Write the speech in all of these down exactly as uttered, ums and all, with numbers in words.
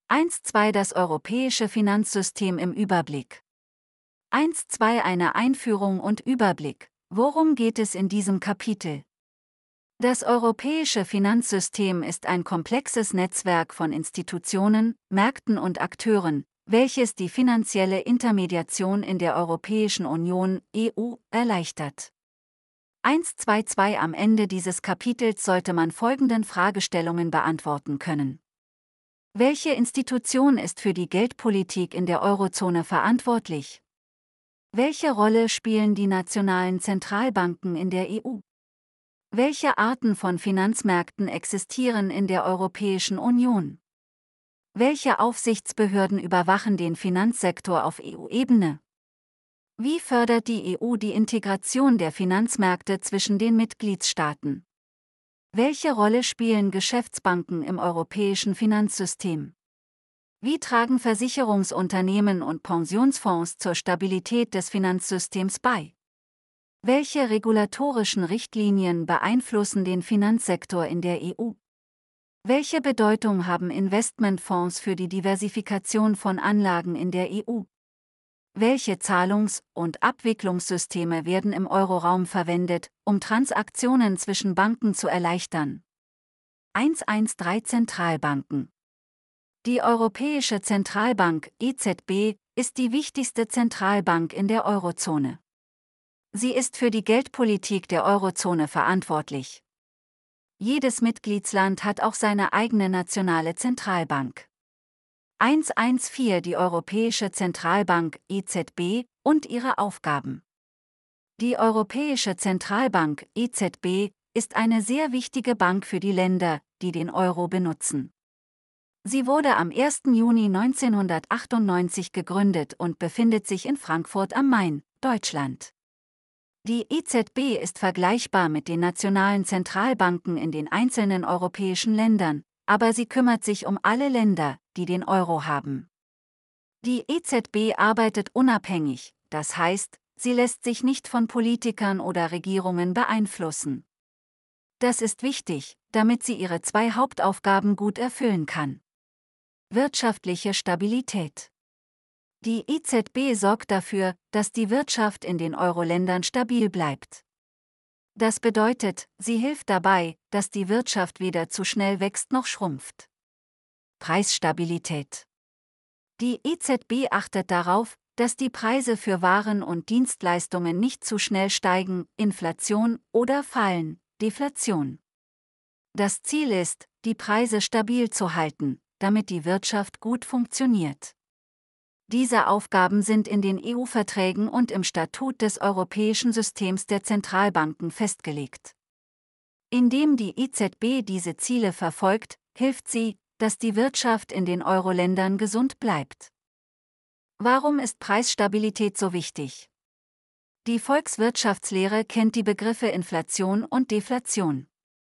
eins Punkt zwei Das europäische Finanzsystem im Überblick. eins Punkt zwei Eine Einführung und Überblick. Worum geht es in diesem Kapitel? Das europäische Finanzsystem ist ein komplexes Netzwerk von Institutionen, Märkten und Akteuren, welches die finanzielle Intermediation in der Europäischen Union (E U) erleichtert. eins Punkt zwei Punkt zwei Am Ende dieses Kapitels sollte man folgenden Fragestellungen beantworten können. Welche Institution ist für die Geldpolitik in der Eurozone verantwortlich? Welche Rolle spielen die nationalen Zentralbanken in der E U? Welche Arten von Finanzmärkten existieren in der Europäischen Union? Welche Aufsichtsbehörden überwachen den Finanzsektor auf E U-Ebene? Wie fördert die E U die Integration der Finanzmärkte zwischen den Mitgliedstaaten? Welche Rolle spielen Geschäftsbanken im europäischen Finanzsystem? Wie tragen Versicherungsunternehmen und Pensionsfonds zur Stabilität des Finanzsystems bei? Welche regulatorischen Richtlinien beeinflussen den Finanzsektor in der E U? Welche Bedeutung haben Investmentfonds für die Diversifikation von Anlagen in der E U? Welche Zahlungs- und Abwicklungssysteme werden im Euroraum verwendet, um Transaktionen zwischen Banken zu erleichtern? hundertzdreizehn Zentralbanken. Die Europäische Zentralbank (E Z B) ist die wichtigste Zentralbank in der Eurozone. Sie ist für die Geldpolitik der Eurozone verantwortlich. Jedes Mitgliedsland hat auch seine eigene nationale Zentralbank. hundertvierzehn Die Europäische Zentralbank (E Z B) und ihre Aufgaben. Die Europäische Zentralbank (E Z B) ist eine sehr wichtige Bank für die Länder, die den Euro benutzen. Sie wurde am ersten Juni neunzehnhundertachtundneunzig gegründet und befindet sich in Frankfurt am Main, Deutschland. Die E Z B ist vergleichbar mit den nationalen Zentralbanken in den einzelnen europäischen Ländern, aber sie kümmert sich um alle Länder, die den Euro haben. Die E Z B arbeitet unabhängig, das heißt, sie lässt sich nicht von Politikern oder Regierungen beeinflussen. Das ist wichtig, damit sie ihre zwei Hauptaufgaben gut erfüllen kann. Wirtschaftliche Stabilität. Die E Z B sorgt dafür, dass die Wirtschaft in den Euro-Ländern stabil bleibt. Das bedeutet, sie hilft dabei, dass die Wirtschaft weder zu schnell wächst noch schrumpft. Preisstabilität. Die E Z B achtet darauf, dass die Preise für Waren und Dienstleistungen nicht zu schnell steigen, Inflation, oder fallen, Deflation. Das Ziel ist, die Preise stabil zu halten, damit die Wirtschaft gut funktioniert. Diese Aufgaben sind in den E U-Verträgen und im Statut des Europäischen Systems der Zentralbanken festgelegt. Indem die E Z B diese Ziele verfolgt, hilft sie, dass die Wirtschaft in den Euro-Ländern gesund bleibt. Warum ist Preisstabilität so wichtig? Die Volkswirtschaftslehre kennt die Begriffe Inflation und Deflation.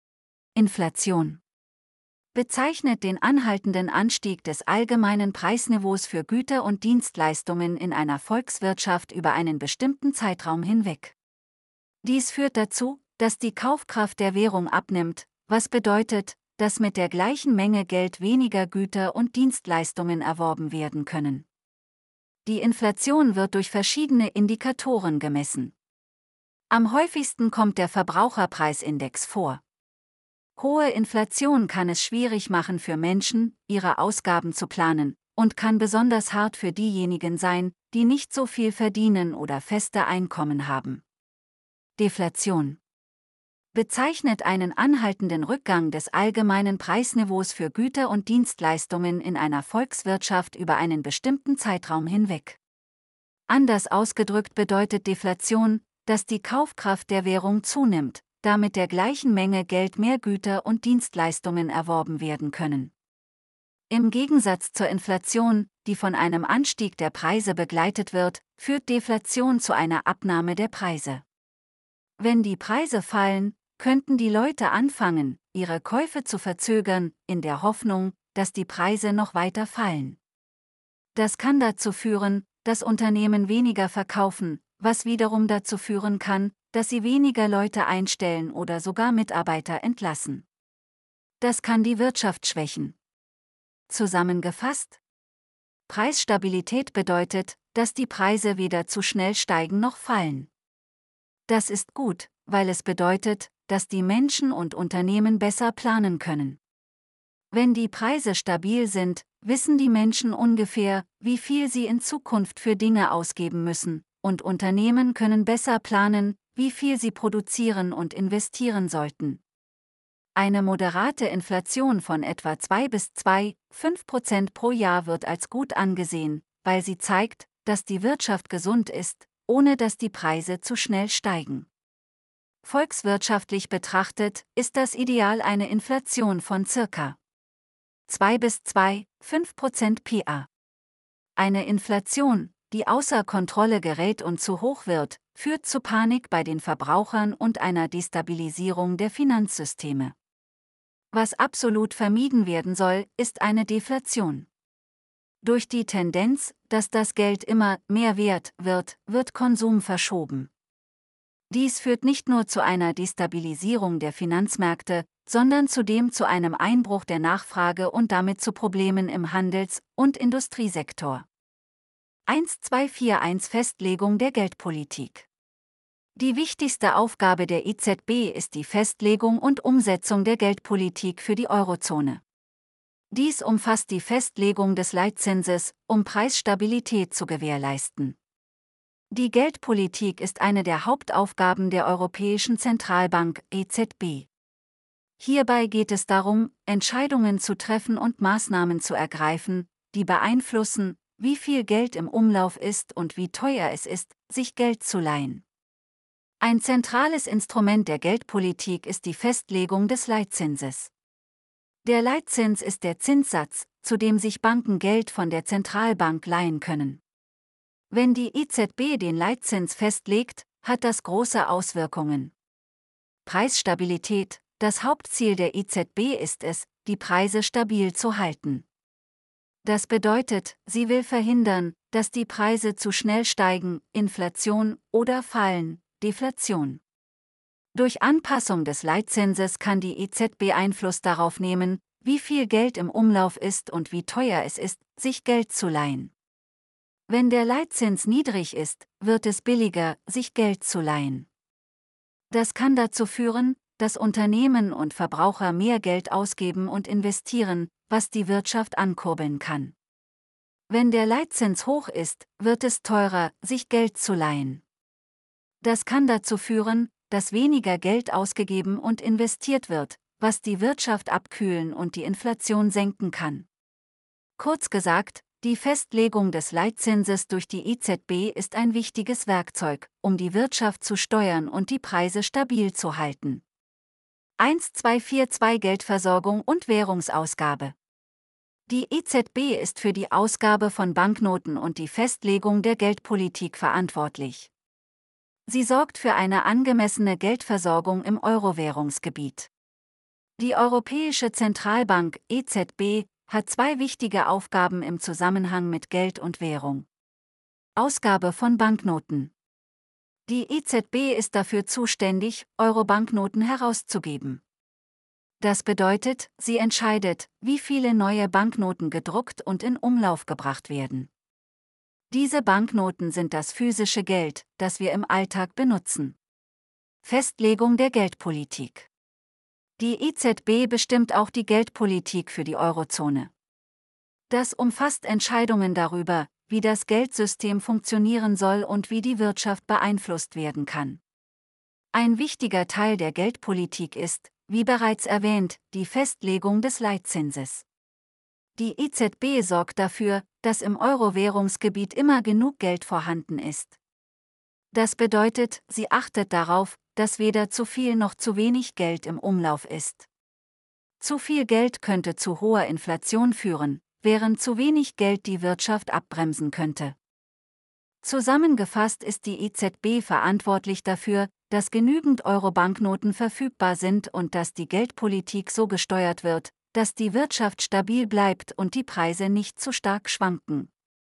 Inflation bezeichnet den anhaltenden Anstieg des allgemeinen Preisniveaus für Güter und Dienstleistungen in einer Volkswirtschaft über einen bestimmten Zeitraum hinweg. Dies führt dazu, dass die Kaufkraft der Währung abnimmt, was bedeutet, dass mit der gleichen Menge Geld weniger Güter und Dienstleistungen erworben werden können. Die Inflation wird durch verschiedene Indikatoren gemessen. Am häufigsten kommt der Verbraucherpreisindex vor. Hohe Inflation kann es schwierig machen für Menschen, ihre Ausgaben zu planen, und kann besonders hart für diejenigen sein, die nicht so viel verdienen oder feste Einkommen haben. Deflation bezeichnet einen anhaltenden Rückgang des allgemeinen Preisniveaus für Güter und Dienstleistungen in einer Volkswirtschaft über einen bestimmten Zeitraum hinweg. Anders ausgedrückt bedeutet Deflation, dass die Kaufkraft der Währung zunimmt, da mit der gleichen Menge Geld mehr Güter und Dienstleistungen erworben werden können. Im Gegensatz zur Inflation, die von einem Anstieg der Preise begleitet wird, führt Deflation zu einer Abnahme der Preise. Wenn die Preise fallen, könnten die Leute anfangen, ihre Käufe zu verzögern, in der Hoffnung, dass die Preise noch weiter fallen. Das kann dazu führen, dass Unternehmen weniger verkaufen, was wiederum dazu führen kann, dass sie weniger Leute einstellen oder sogar Mitarbeiter entlassen. Das kann die Wirtschaft schwächen. Zusammengefasst: Preisstabilität bedeutet, dass die Preise weder zu schnell steigen noch fallen. Das ist gut, weil es bedeutet, dass die Menschen und Unternehmen besser planen können. Wenn die Preise stabil sind, wissen die Menschen ungefähr, wie viel sie in Zukunft für Dinge ausgeben müssen, und Unternehmen können besser planen, wie viel sie produzieren und investieren sollten. Eine moderate Inflation von etwa zwei bis zwei Komma fünf Prozent pro Jahr wird als gut angesehen, weil sie zeigt, dass die Wirtschaft gesund ist, ohne dass die Preise zu schnell steigen. Volkswirtschaftlich betrachtet ist das Ideal eine Inflation von ca. zwei bis zwei Komma fünf Prozent P A. Eine Inflation, die außer Kontrolle gerät und zu hoch wird, führt zu Panik bei den Verbrauchern und einer Destabilisierung der Finanzsysteme. Was absolut vermieden werden soll, ist eine Deflation. Durch die Tendenz, dass das Geld immer mehr wert wird, wird Konsum verschoben. Dies führt nicht nur zu einer Destabilisierung der Finanzmärkte, sondern zudem zu einem Einbruch der Nachfrage und damit zu Problemen im Handels- und Industriesektor. eins zwei vier eins Festlegung der Geldpolitik. Die wichtigste Aufgabe der E Z B ist die Festlegung und Umsetzung der Geldpolitik für die Eurozone. Dies umfasst die Festlegung des Leitzinses, um Preisstabilität zu gewährleisten. Die Geldpolitik ist eine der Hauptaufgaben der Europäischen Zentralbank E Z B. Hierbei geht es darum, Entscheidungen zu treffen und Maßnahmen zu ergreifen, die beeinflussen, wie viel Geld im Umlauf ist und wie teuer es ist, sich Geld zu leihen. Ein zentrales Instrument der Geldpolitik ist die Festlegung des Leitzinses. Der Leitzins ist der Zinssatz, zu dem sich Banken Geld von der Zentralbank leihen können. Wenn die E Z B den Leitzins festlegt, hat das große Auswirkungen. Preisstabilität: Das Hauptziel der E Z B ist es, die Preise stabil zu halten. Das bedeutet, sie will verhindern, dass die Preise zu schnell steigen, Inflation, oder fallen, Deflation. Durch Anpassung des Leitzinses kann die E Z B Einfluss darauf nehmen, wie viel Geld im Umlauf ist und wie teuer es ist, sich Geld zu leihen. Wenn der Leitzins niedrig ist, wird es billiger, sich Geld zu leihen. Das kann dazu führen, dass Unternehmen und Verbraucher mehr Geld ausgeben und investieren, was die Wirtschaft ankurbeln kann. Wenn der Leitzins hoch ist, wird es teurer, sich Geld zu leihen. Das kann dazu führen, dass weniger Geld ausgegeben und investiert wird, was die Wirtschaft abkühlen und die Inflation senken kann. Kurz gesagt, die Festlegung des Leitzinses durch die E Z B ist ein wichtiges Werkzeug, um die Wirtschaft zu steuern und die Preise stabil zu halten. eins zwei vier zwei Geldversorgung und Währungsausgabe. Die E Z B ist für die Ausgabe von Banknoten und die Festlegung der Geldpolitik verantwortlich. Sie sorgt für eine angemessene Geldversorgung im Euro-Währungsgebiet. Die Europäische Zentralbank E Z B hat zwei wichtige Aufgaben im Zusammenhang mit Geld und Währung. Ausgabe von Banknoten. Die E Z B ist dafür zuständig, Euro-Banknoten herauszugeben. Das bedeutet, sie entscheidet, wie viele neue Banknoten gedruckt und in Umlauf gebracht werden. Diese Banknoten sind das physische Geld, das wir im Alltag benutzen. Festlegung der Geldpolitik. Die E Z B bestimmt auch die Geldpolitik für die Eurozone. Das umfasst Entscheidungen darüber, wie das Geldsystem funktionieren soll und wie die Wirtschaft beeinflusst werden kann. Ein wichtiger Teil der Geldpolitik ist, wie bereits erwähnt, die Festlegung des Leitzinses. Die E Z B sorgt dafür, dass im Euro-Währungsgebiet immer genug Geld vorhanden ist. Das bedeutet, sie achtet darauf, dass weder zu viel noch zu wenig Geld im Umlauf ist. Zu viel Geld könnte zu hoher Inflation führen, während zu wenig Geld die Wirtschaft abbremsen könnte. Zusammengefasst ist die E Z B verantwortlich dafür, dass genügend Euro-Banknoten verfügbar sind und dass die Geldpolitik so gesteuert wird, dass die Wirtschaft stabil bleibt und die Preise nicht zu stark schwanken.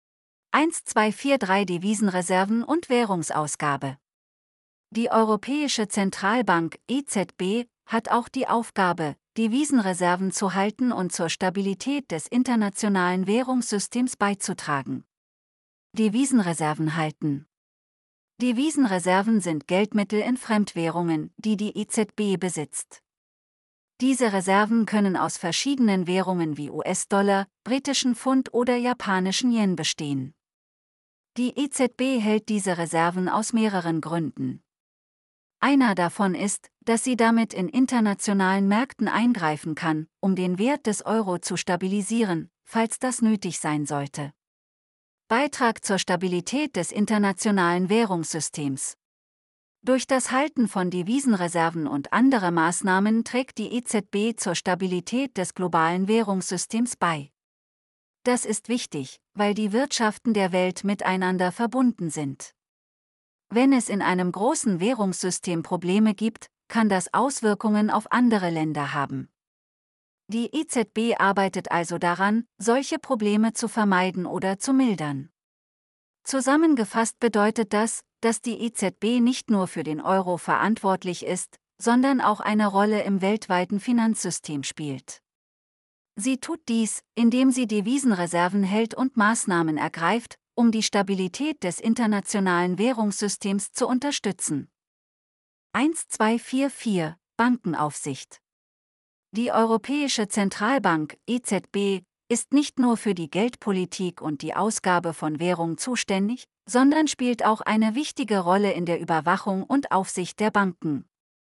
eins zwei vier drei Devisenreserven und Währungsausgabe. Die Europäische Zentralbank E Z B hat auch die Aufgabe, Devisenreserven zu halten und zur Stabilität des internationalen Währungssystems beizutragen. Devisenreserven halten. Devisenreserven sind Geldmittel in Fremdwährungen, die die E Z B besitzt. Diese Reserven können aus verschiedenen Währungen wie U S-Dollar, britischen Pfund oder japanischen Yen bestehen. Die E Z B hält diese Reserven aus mehreren Gründen. Einer davon ist, dass sie damit in internationalen Märkten eingreifen kann, um den Wert des Euro zu stabilisieren, falls das nötig sein sollte. Beitrag zur Stabilität des internationalen Währungssystems. Durch das Halten von Devisenreserven und andere Maßnahmen trägt die E Z B zur Stabilität des globalen Währungssystems bei. Das ist wichtig, weil die Wirtschaften der Welt miteinander verbunden sind. Wenn es in einem großen Währungssystem Probleme gibt, kann das Auswirkungen auf andere Länder haben. Die E Z B arbeitet also daran, solche Probleme zu vermeiden oder zu mildern. Zusammengefasst bedeutet das, dass die E Z B nicht nur für den Euro verantwortlich ist, sondern auch eine Rolle im weltweiten Finanzsystem spielt. Sie tut dies, indem sie Devisenreserven hält und Maßnahmen ergreift, um die Stabilität des internationalen Währungssystems zu unterstützen. eins zwei vier vier Bankenaufsicht. Die Europäische Zentralbank, E Z B, ist nicht nur für die Geldpolitik und die Ausgabe von Währung zuständig, sondern spielt auch eine wichtige Rolle in der Überwachung und Aufsicht der Banken.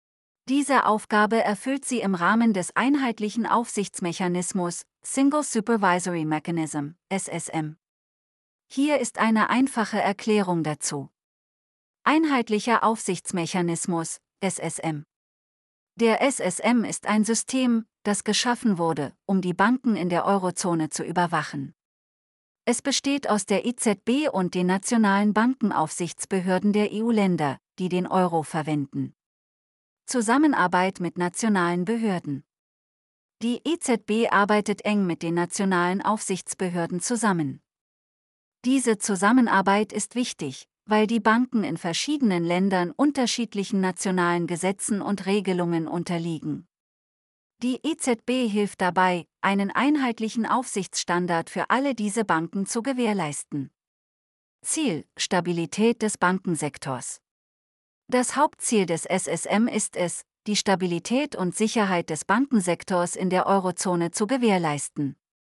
Diese Aufgabe erfüllt sie im Rahmen des einheitlichen Aufsichtsmechanismus, Single Supervisory Mechanism, S S M. Hier ist eine einfache Erklärung dazu. Einheitlicher Aufsichtsmechanismus, S S M. Der S S M ist ein System, das geschaffen wurde, um die Banken in der Eurozone zu überwachen. Es besteht aus der E Z B und den nationalen Bankenaufsichtsbehörden der E U-Länder, die den Euro verwenden. Zusammenarbeit mit nationalen Behörden. Die E Z B arbeitet eng mit den nationalen Aufsichtsbehörden zusammen. Diese Zusammenarbeit ist wichtig, weil die Banken in verschiedenen Ländern unterschiedlichen nationalen Gesetzen und Regelungen unterliegen. Die E Z B hilft dabei, einen einheitlichen Aufsichtsstandard für alle diese Banken zu gewährleisten. Ziel: Stabilität des Bankensektors. Das Hauptziel des S S M ist es, die Stabilität und Sicherheit des Bankensektors in der Eurozone zu gewährleisten.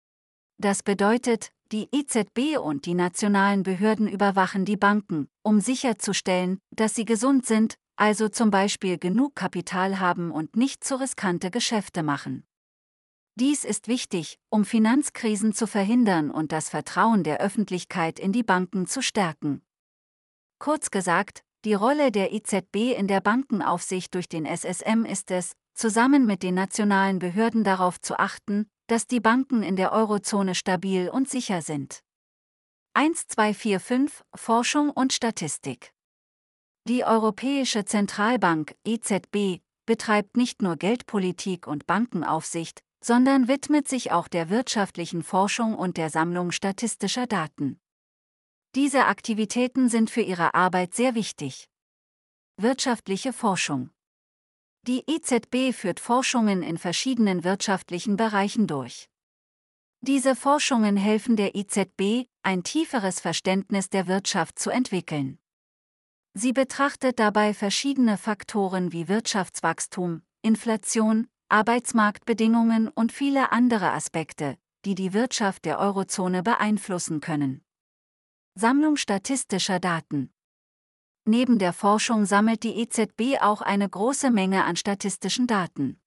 Das bedeutet, die E Z B und die nationalen Behörden überwachen die Banken, um sicherzustellen, dass sie gesund sind, also zum Beispiel genug Kapital haben und nicht zu riskante Geschäfte machen. Dies ist wichtig, um Finanzkrisen zu verhindern und das Vertrauen der Öffentlichkeit in die Banken zu stärken. Kurz gesagt, die Rolle der E Z B in der Bankenaufsicht durch den S S M ist es, zusammen mit den nationalen Behörden darauf zu achten, dass die Banken in der Eurozone stabil und sicher sind. eins zwei vier fünf Forschung und Statistik. Die Europäische Zentralbank, E Z B, betreibt nicht nur Geldpolitik und Bankenaufsicht, sondern widmet sich auch der wirtschaftlichen Forschung und der Sammlung statistischer Daten. Diese Aktivitäten sind für ihre Arbeit sehr wichtig. Wirtschaftliche Forschung. Die E Z B führt Forschungen in verschiedenen wirtschaftlichen Bereichen durch. Diese Forschungen helfen der E Z B, ein tieferes Verständnis der Wirtschaft zu entwickeln. Sie betrachtet dabei verschiedene Faktoren wie Wirtschaftswachstum, Inflation, Arbeitsmarktbedingungen und viele andere Aspekte, die die Wirtschaft der Eurozone beeinflussen können. Sammlung statistischer Daten. Neben der Forschung sammelt die E Z B auch eine große Menge an statistischen Daten.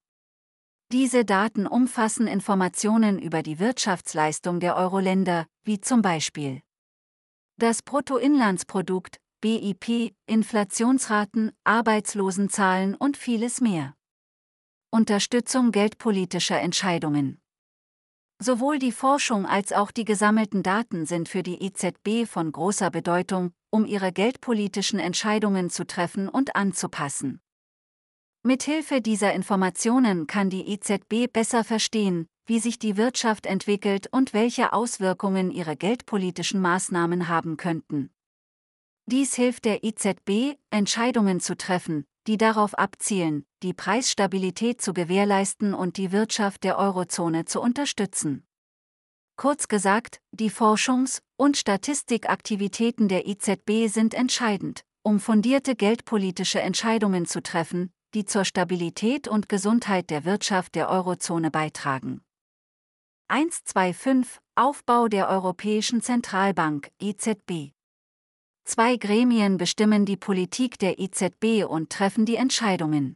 Diese Daten umfassen Informationen über die Wirtschaftsleistung der Euro-Länder, wie zum Beispiel das Bruttoinlandsprodukt, B I P, Inflationsraten, Arbeitslosenzahlen und vieles mehr. Unterstützung geldpolitischer Entscheidungen. Sowohl die Forschung als auch die gesammelten Daten sind für die E Z B von großer Bedeutung, um ihre geldpolitischen Entscheidungen zu treffen und anzupassen. Mithilfe dieser Informationen kann die E Z B besser verstehen, wie sich die Wirtschaft entwickelt und welche Auswirkungen ihre geldpolitischen Maßnahmen haben könnten. Dies hilft der E Z B, Entscheidungen zu treffen, die darauf abzielen, die Preisstabilität zu gewährleisten und die Wirtschaft der Eurozone zu unterstützen. Kurz gesagt, die Forschungs- und Statistikaktivitäten der E Z B sind entscheidend, um fundierte geldpolitische Entscheidungen zu treffen, die zur Stabilität und Gesundheit der Wirtschaft der Eurozone beitragen. eins Punkt fünfundzwanzig Aufbau der Europäischen Zentralbank E Z B. Zwei Gremien bestimmen die Politik der E Z B und treffen die Entscheidungen.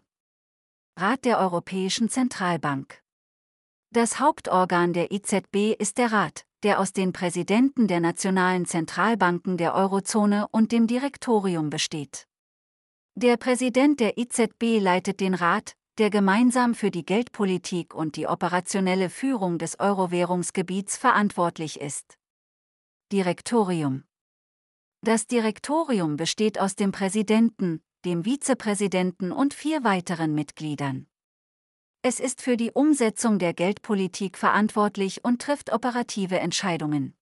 Rat der Europäischen Zentralbank. Das Hauptorgan der E Z B ist der Rat, der aus den Präsidenten der nationalen Zentralbanken der Eurozone und dem Direktorium besteht. Der Präsident der E Z B leitet den Rat, der gemeinsam für die Geldpolitik und die operationelle Führung des Euro-Währungsgebiets verantwortlich ist. Direktorium. Das Direktorium besteht aus dem Präsidenten, dem Vizepräsidenten und vier weiteren Mitgliedern. Es ist für die Umsetzung der Geldpolitik verantwortlich und trifft operative Entscheidungen.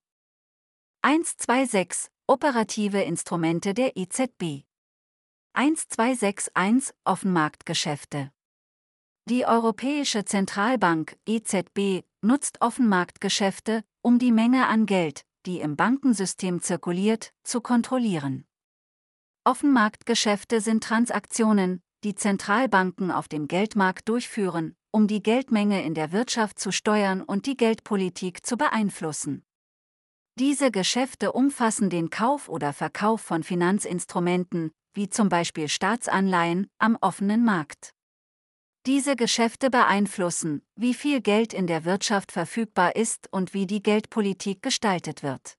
eins Punkt sechsundzwanzig Operative Instrumente der E Z B. eins Punkt zweihunderteinundsechzig Offenmarktgeschäfte. Die Europäische Zentralbank E Z B nutzt Offenmarktgeschäfte, um die Menge an Geld, die im Bankensystem zirkuliert, zu kontrollieren. Offenmarktgeschäfte sind Transaktionen, die Zentralbanken auf dem Geldmarkt durchführen, um die Geldmenge in der Wirtschaft zu steuern und die Geldpolitik zu beeinflussen. Diese Geschäfte umfassen den Kauf oder Verkauf von Finanzinstrumenten, wie zum Beispiel Staatsanleihen, am offenen Markt. Diese Geschäfte beeinflussen, wie viel Geld in der Wirtschaft verfügbar ist und wie die Geldpolitik gestaltet wird.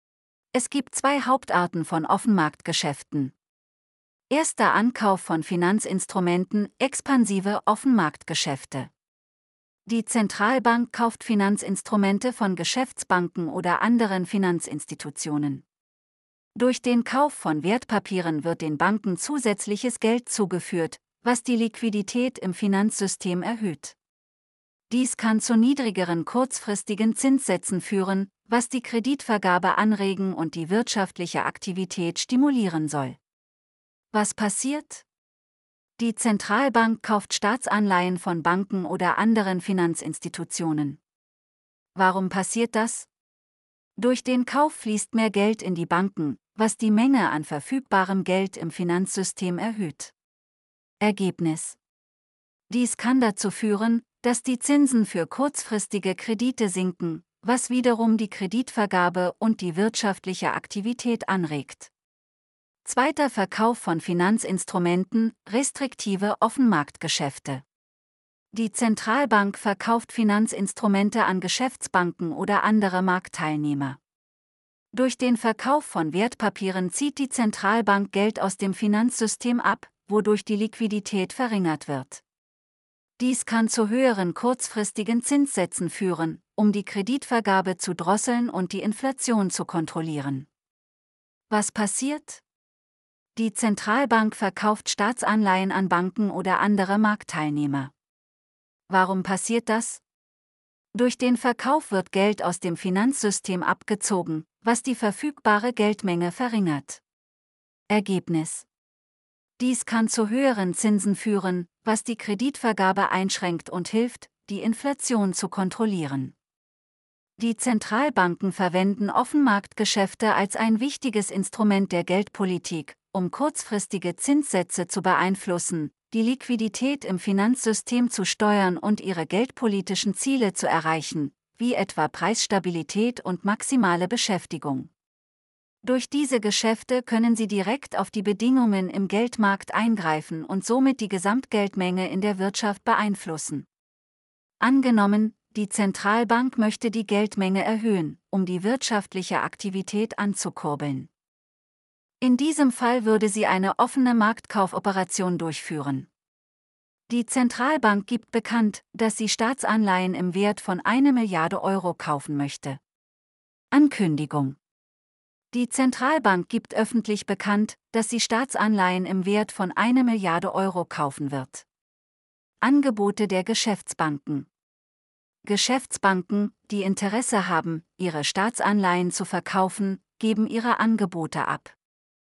Es gibt zwei Hauptarten von Offenmarktgeschäften. Erster Ankauf von Finanzinstrumenten, expansive Offenmarktgeschäfte. Die Zentralbank kauft Finanzinstrumente von Geschäftsbanken oder anderen Finanzinstitutionen. Durch den Kauf von Wertpapieren wird den Banken zusätzliches Geld zugeführt, was die Liquidität im Finanzsystem erhöht. Dies kann zu niedrigeren kurzfristigen Zinssätzen führen, was die Kreditvergabe anregen und die wirtschaftliche Aktivität stimulieren soll. Was passiert? Die Zentralbank kauft Staatsanleihen von Banken oder anderen Finanzinstitutionen. Warum passiert das? Durch den Kauf fließt mehr Geld in die Banken, was die Menge an verfügbarem Geld im Finanzsystem erhöht. Ergebnis: Dies kann dazu führen, dass die Zinsen für kurzfristige Kredite sinken, was wiederum die Kreditvergabe und die wirtschaftliche Aktivität anregt. Zweiter Verkauf von Finanzinstrumenten, restriktive Offenmarktgeschäfte. Die Zentralbank verkauft Finanzinstrumente an Geschäftsbanken oder andere Marktteilnehmer. Durch den Verkauf von Wertpapieren zieht die Zentralbank Geld aus dem Finanzsystem ab, wodurch die Liquidität verringert wird. Dies kann zu höheren kurzfristigen Zinssätzen führen, um die Kreditvergabe zu drosseln und die Inflation zu kontrollieren. Was passiert? Die Zentralbank verkauft Staatsanleihen an Banken oder andere Marktteilnehmer. Warum passiert das? Durch den Verkauf wird Geld aus dem Finanzsystem abgezogen, was die verfügbare Geldmenge verringert. Ergebnis: Dies kann zu höheren Zinsen führen, was die Kreditvergabe einschränkt und hilft, die Inflation zu kontrollieren. Die Zentralbanken verwenden Offenmarktgeschäfte als ein wichtiges Instrument der Geldpolitik, um kurzfristige Zinssätze zu beeinflussen, die Liquidität im Finanzsystem zu steuern und ihre geldpolitischen Ziele zu erreichen, wie etwa Preisstabilität und maximale Beschäftigung. Durch diese Geschäfte können sie direkt auf die Bedingungen im Geldmarkt eingreifen und somit die Gesamtgeldmenge in der Wirtschaft beeinflussen. Angenommen, die Zentralbank möchte die Geldmenge erhöhen, um die wirtschaftliche Aktivität anzukurbeln. In diesem Fall würde sie eine offene Marktkaufoperation durchführen. Die Zentralbank gibt bekannt, dass sie Staatsanleihen im Wert von einer Milliarde Euro kaufen möchte. Ankündigung: Die Zentralbank gibt öffentlich bekannt, dass sie Staatsanleihen im Wert von einer Milliarde Euro kaufen wird. Angebote der Geschäftsbanken. Geschäftsbanken, die Interesse haben, ihre Staatsanleihen zu verkaufen, geben ihre Angebote ab.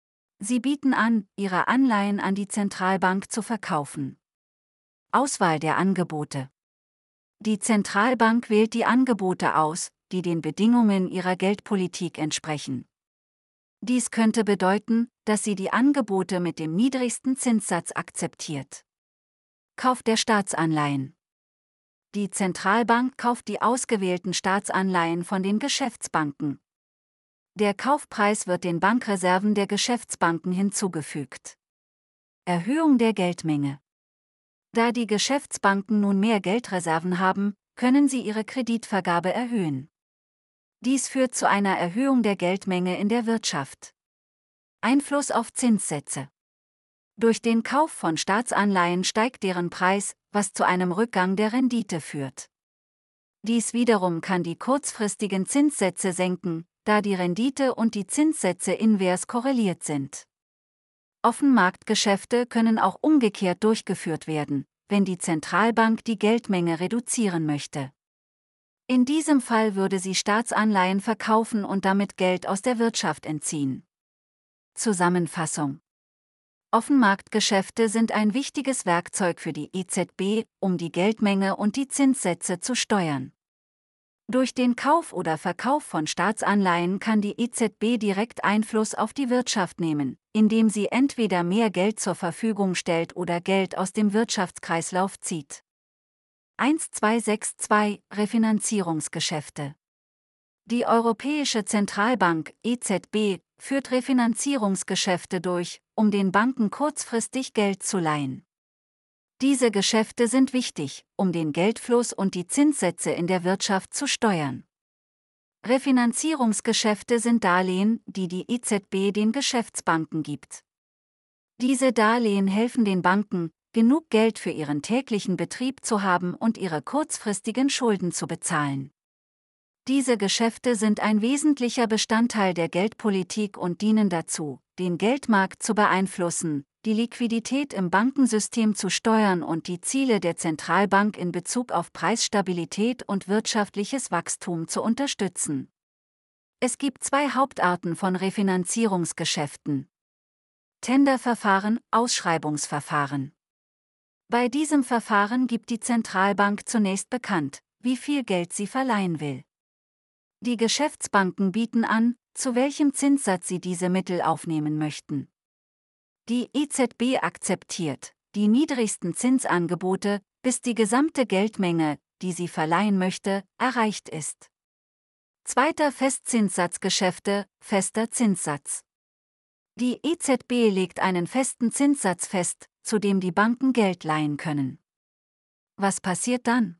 Sie bieten an, ihre Anleihen an die Zentralbank zu verkaufen. Auswahl der Angebote. Die Zentralbank wählt die Angebote aus, die den Bedingungen ihrer Geldpolitik entsprechen. Dies könnte bedeuten, dass sie die Angebote mit dem niedrigsten Zinssatz akzeptiert. Kauf der Staatsanleihen. Die Zentralbank kauft die ausgewählten Staatsanleihen von den Geschäftsbanken. Der Kaufpreis wird den Bankreserven der Geschäftsbanken hinzugefügt. Erhöhung der Geldmenge. Da die Geschäftsbanken nun mehr Geldreserven haben, können sie ihre Kreditvergabe erhöhen. Dies führt zu einer Erhöhung der Geldmenge in der Wirtschaft. Einfluss auf Zinssätze. Durch den Kauf von Staatsanleihen steigt deren Preis, was zu einem Rückgang der Rendite führt. Dies wiederum kann die kurzfristigen Zinssätze senken, da die Rendite und die Zinssätze invers korreliert sind. Offenmarktgeschäfte können auch umgekehrt durchgeführt werden, wenn die Zentralbank die Geldmenge reduzieren möchte. In diesem Fall würde sie Staatsanleihen verkaufen und damit Geld aus der Wirtschaft entziehen. Zusammenfassung. Offenmarktgeschäfte sind ein wichtiges Werkzeug für die E Z B, um die Geldmenge und die Zinssätze zu steuern. Durch den Kauf oder Verkauf von Staatsanleihen kann die E Z B direkt Einfluss auf die Wirtschaft nehmen, indem sie entweder mehr Geld zur Verfügung stellt oder Geld aus dem Wirtschaftskreislauf zieht. eins zwei sechs zwei Refinanzierungsgeschäfte. Die Europäische Zentralbank E Z B führt Refinanzierungsgeschäfte durch, um den Banken kurzfristig Geld zu leihen. Diese Geschäfte sind wichtig, um den Geldfluss und die Zinssätze in der Wirtschaft zu steuern. Refinanzierungsgeschäfte sind Darlehen, die die E Z B den Geschäftsbanken gibt. Diese Darlehen helfen den Banken, genug Geld für ihren täglichen Betrieb zu haben und ihre kurzfristigen Schulden zu bezahlen. Diese Geschäfte sind ein wesentlicher Bestandteil der Geldpolitik und dienen dazu, den Geldmarkt zu beeinflussen, die Liquidität im Bankensystem zu steuern und die Ziele der Zentralbank in Bezug auf Preisstabilität und wirtschaftliches Wachstum zu unterstützen. Es gibt zwei Hauptarten von Refinanzierungsgeschäften: Tenderverfahren, Ausschreibungsverfahren. Bei diesem Verfahren gibt die Zentralbank zunächst bekannt, wie viel Geld sie verleihen will. Die Geschäftsbanken bieten an, zu welchem Zinssatz sie diese Mittel aufnehmen möchten. Die E Z B akzeptiert die niedrigsten Zinsangebote, bis die gesamte Geldmenge, die sie verleihen möchte, erreicht ist. Zweiter Festzinssatzgeschäfte, fester Zinssatz. Die E Z B legt einen festen Zinssatz fest, zu dem die Banken Geld leihen können. Was passiert dann?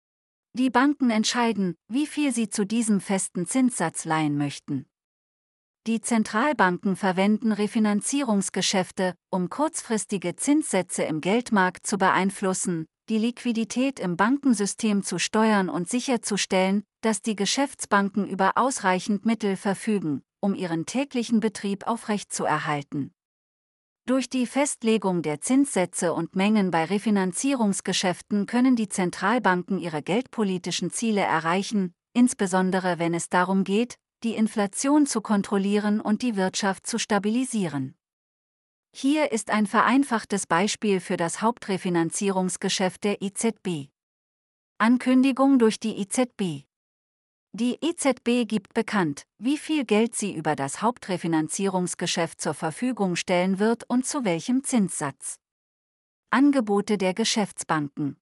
Die Banken entscheiden, wie viel sie zu diesem festen Zinssatz leihen möchten. Die Zentralbanken verwenden Refinanzierungsgeschäfte, um kurzfristige Zinssätze im Geldmarkt zu beeinflussen, die Liquidität im Bankensystem zu steuern und sicherzustellen, dass die Geschäftsbanken über ausreichend Mittel verfügen, um ihren täglichen Betrieb aufrechtzuerhalten. Durch die Festlegung der Zinssätze und Mengen bei Refinanzierungsgeschäften können die Zentralbanken ihre geldpolitischen Ziele erreichen, insbesondere wenn es darum geht, die Inflation zu kontrollieren und die Wirtschaft zu stabilisieren. Hier ist ein vereinfachtes Beispiel für das Hauptrefinanzierungsgeschäft der E Z B. Ankündigung durch die E Z B. Die E Z B gibt bekannt, wie viel Geld sie über das Hauptrefinanzierungsgeschäft zur Verfügung stellen wird und zu welchem Zinssatz. Angebote der Geschäftsbanken.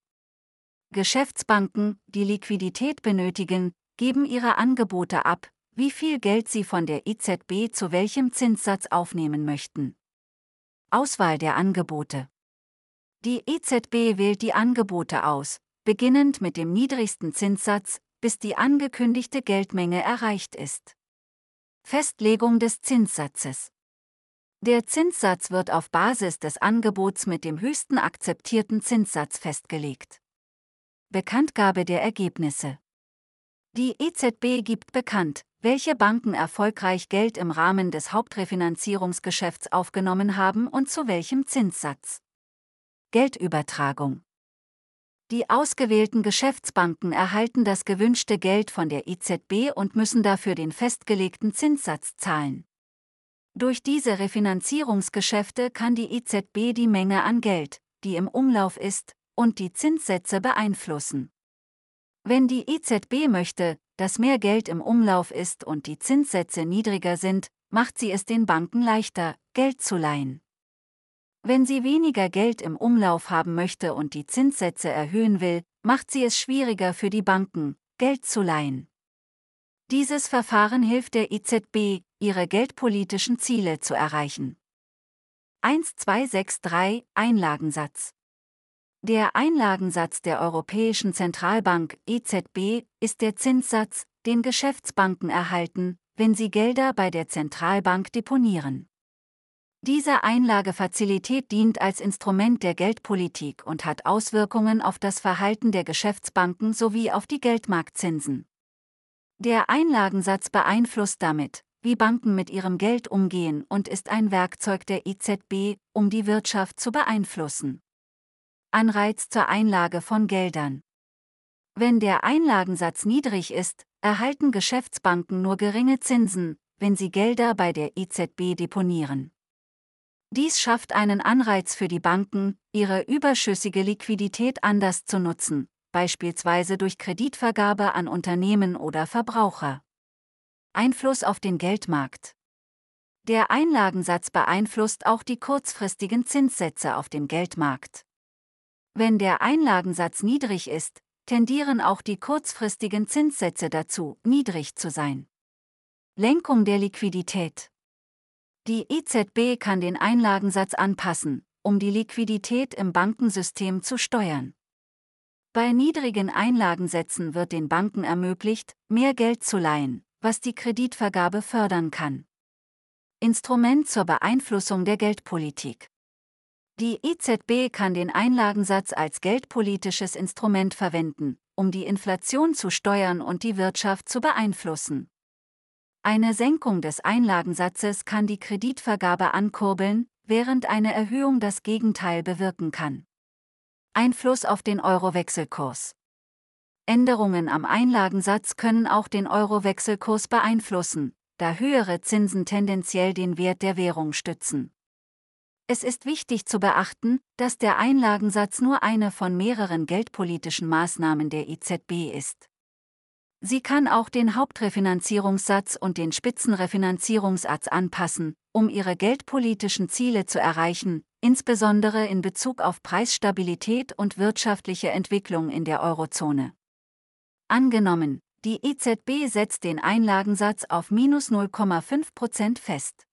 Geschäftsbanken, die Liquidität benötigen, geben ihre Angebote ab, wie viel Geld sie von der E Z B zu welchem Zinssatz aufnehmen möchten. Auswahl der Angebote. Die E Z B wählt die Angebote aus, beginnend mit dem niedrigsten Zinssatz, bis die angekündigte Geldmenge erreicht ist. Festlegung des Zinssatzes. Der Zinssatz wird auf Basis des Angebots mit dem höchsten akzeptierten Zinssatz festgelegt. Bekanntgabe der Ergebnisse. Die E Z B gibt bekannt, welche Banken erfolgreich Geld im Rahmen des Hauptrefinanzierungsgeschäfts aufgenommen haben und zu welchem Zinssatz. Geldübertragung. Die ausgewählten Geschäftsbanken erhalten das gewünschte Geld von der E Z B und müssen dafür den festgelegten Zinssatz zahlen. Durch diese Refinanzierungsgeschäfte kann die E Z B die Menge an Geld, die im Umlauf ist, und die Zinssätze beeinflussen. Wenn die E Z B möchte, dass mehr Geld im Umlauf ist und die Zinssätze niedriger sind, macht sie es den Banken leichter, Geld zu leihen. Wenn sie weniger Geld im Umlauf haben möchte und die Zinssätze erhöhen will, macht sie es schwieriger für die Banken, Geld zu leihen. Dieses Verfahren hilft der E Z B, ihre geldpolitischen Ziele zu erreichen. eins zwei sechs drei Einlagensatz. Der Einlagensatz der Europäischen Zentralbank E Z B ist der Zinssatz, den Geschäftsbanken erhalten, wenn sie Gelder bei der Zentralbank deponieren. Diese Einlagefazilität dient als Instrument der Geldpolitik und hat Auswirkungen auf das Verhalten der Geschäftsbanken sowie auf die Geldmarktzinsen. Der Einlagensatz beeinflusst damit, wie Banken mit ihrem Geld umgehen und ist ein Werkzeug der E Z B, um die Wirtschaft zu beeinflussen. Anreiz zur Einlage von Geldern. Wenn der Einlagensatz niedrig ist, erhalten Geschäftsbanken nur geringe Zinsen, wenn sie Gelder bei der E Z B deponieren. Dies schafft einen Anreiz für die Banken, ihre überschüssige Liquidität anders zu nutzen, beispielsweise durch Kreditvergabe an Unternehmen oder Verbraucher. Einfluss auf den Geldmarkt. Der Einlagensatz beeinflusst auch die kurzfristigen Zinssätze auf dem Geldmarkt. Wenn der Einlagensatz niedrig ist, tendieren auch die kurzfristigen Zinssätze dazu, niedrig zu sein. Lenkung der Liquidität. Die E Z B kann den Einlagensatz anpassen, um die Liquidität im Bankensystem zu steuern. Bei niedrigen Einlagensätzen wird den Banken ermöglicht, mehr Geld zu leihen, was die Kreditvergabe fördern kann. Instrument zur Beeinflussung der Geldpolitik. Die E Z B kann den Einlagensatz als geldpolitisches Instrument verwenden, um die Inflation zu steuern und die Wirtschaft zu beeinflussen. Eine Senkung des Einlagensatzes kann die Kreditvergabe ankurbeln, während eine Erhöhung das Gegenteil bewirken kann. Einfluss auf den Euro-Wechselkurs. Änderungen am Einlagensatz können auch den Euro-Wechselkurs beeinflussen, da höhere Zinsen tendenziell den Wert der Währung stützen. Es ist wichtig zu beachten, dass der Einlagensatz nur eine von mehreren geldpolitischen Maßnahmen der E Z B ist. Sie kann auch den Hauptrefinanzierungssatz und den Spitzenrefinanzierungssatz anpassen, um ihre geldpolitischen Ziele zu erreichen, insbesondere in Bezug auf Preisstabilität und wirtschaftliche Entwicklung in der Eurozone. Angenommen, die E Z B setzt den Einlagensatz auf minus null Komma fünf Prozent fest.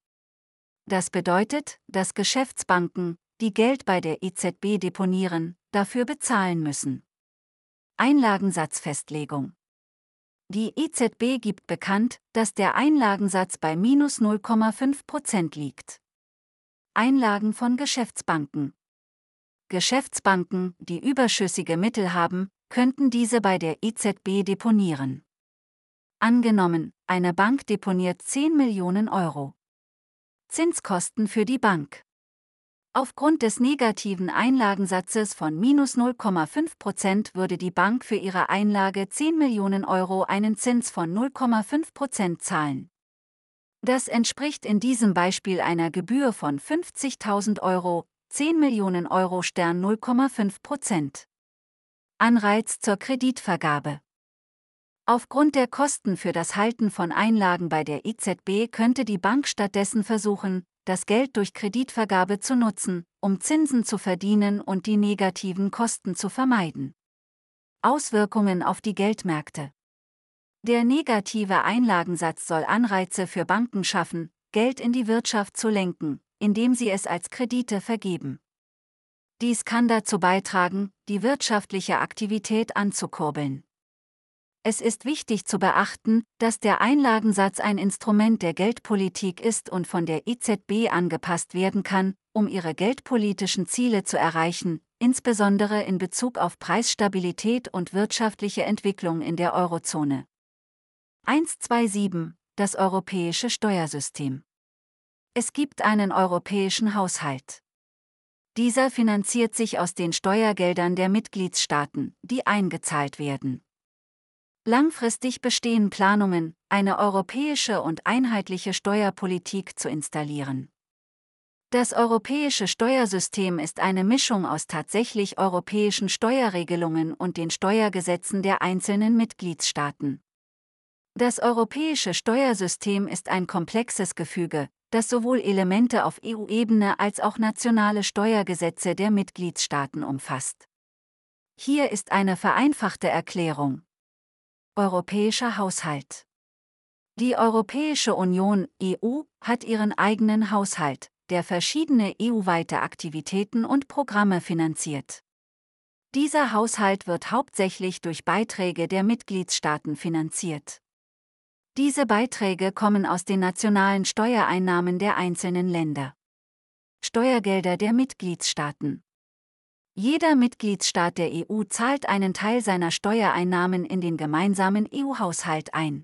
Das bedeutet, dass Geschäftsbanken, die Geld bei der E Z B deponieren, dafür bezahlen müssen. Einlagensatzfestlegung. Die E Z B gibt bekannt, dass der Einlagensatz bei minus null Komma fünf Prozent liegt. Einlagen von Geschäftsbanken. Geschäftsbanken, die überschüssige Mittel haben, könnten diese bei der E Z B deponieren. Angenommen, eine Bank deponiert zehn Millionen Euro. Zinskosten für die Bank. Aufgrund des negativen Einlagensatzes von minus null Komma fünf Prozent würde die Bank für ihre Einlage zehn Millionen Euro einen Zins von null Komma fünf Prozent zahlen. Das entspricht in diesem Beispiel einer Gebühr von fünfzigtausend Euro, zehn Millionen Euro Stern null Komma fünf Prozent. Anreiz zur Kreditvergabe. Aufgrund der Kosten für das Halten von Einlagen bei der E Z B könnte die Bank stattdessen versuchen, das Geld durch Kreditvergabe zu nutzen, um Zinsen zu verdienen und die negativen Kosten zu vermeiden. Auswirkungen auf die Geldmärkte. Der negative Einlagensatz soll Anreize für Banken schaffen, Geld in die Wirtschaft zu lenken, indem sie es als Kredite vergeben. Dies kann dazu beitragen, die wirtschaftliche Aktivität anzukurbeln. Es ist wichtig zu beachten, dass der Einlagensatz ein Instrument der Geldpolitik ist und von der E Z B angepasst werden kann, um ihre geldpolitischen Ziele zu erreichen, insbesondere in Bezug auf Preisstabilität und wirtschaftliche Entwicklung in der Eurozone. eins zwei sieben Das europäische Steuersystem. Es gibt einen europäischen Haushalt. Dieser finanziert sich aus den Steuergeldern der Mitgliedstaaten, die eingezahlt werden. Langfristig bestehen Planungen, eine europäische und einheitliche Steuerpolitik zu installieren. Das europäische Steuersystem ist eine Mischung aus tatsächlich europäischen Steuerregelungen und den Steuergesetzen der einzelnen Mitgliedstaaten. Das europäische Steuersystem ist ein komplexes Gefüge, das sowohl Elemente auf E U-Ebene als auch nationale Steuergesetze der Mitgliedstaaten umfasst. Hier ist eine vereinfachte Erklärung. Europäischer Haushalt. Die Europäische Union, E U, hat ihren eigenen Haushalt, der verschiedene E U-weite Aktivitäten und Programme finanziert. Dieser Haushalt wird hauptsächlich durch Beiträge der Mitgliedstaaten finanziert. Diese Beiträge kommen aus den nationalen Steuereinnahmen der einzelnen Länder. Steuergelder der Mitgliedstaaten. Jeder Mitgliedstaat der E U zahlt einen Teil seiner Steuereinnahmen in den gemeinsamen E U-Haushalt ein.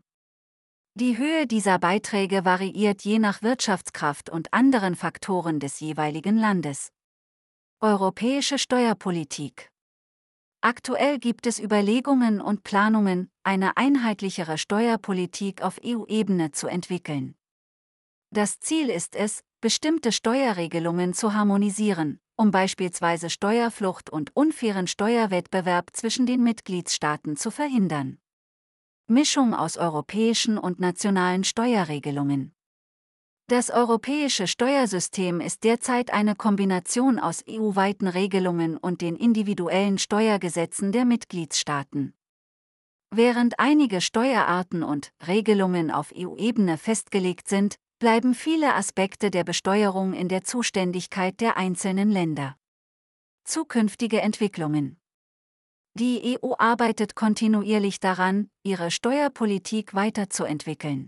Die Höhe dieser Beiträge variiert je nach Wirtschaftskraft und anderen Faktoren des jeweiligen Landes. Europäische Steuerpolitik. Aktuell gibt es Überlegungen und Planungen, eine einheitlichere Steuerpolitik auf E U-Ebene zu entwickeln. Das Ziel ist es, bestimmte Steuerregelungen zu harmonisieren, um beispielsweise Steuerflucht und unfairen Steuerwettbewerb zwischen den Mitgliedstaaten zu verhindern. Mischung aus europäischen und nationalen Steuerregelungen. Das europäische Steuersystem ist derzeit eine Kombination aus E U-weiten Regelungen und den individuellen Steuergesetzen der Mitgliedstaaten. Während einige Steuerarten und Regelungen auf E U-Ebene festgelegt sind, bleiben viele Aspekte der Besteuerung in der Zuständigkeit der einzelnen Länder. Zukünftige Entwicklungen. Die E U arbeitet kontinuierlich daran, ihre Steuerpolitik weiterzuentwickeln.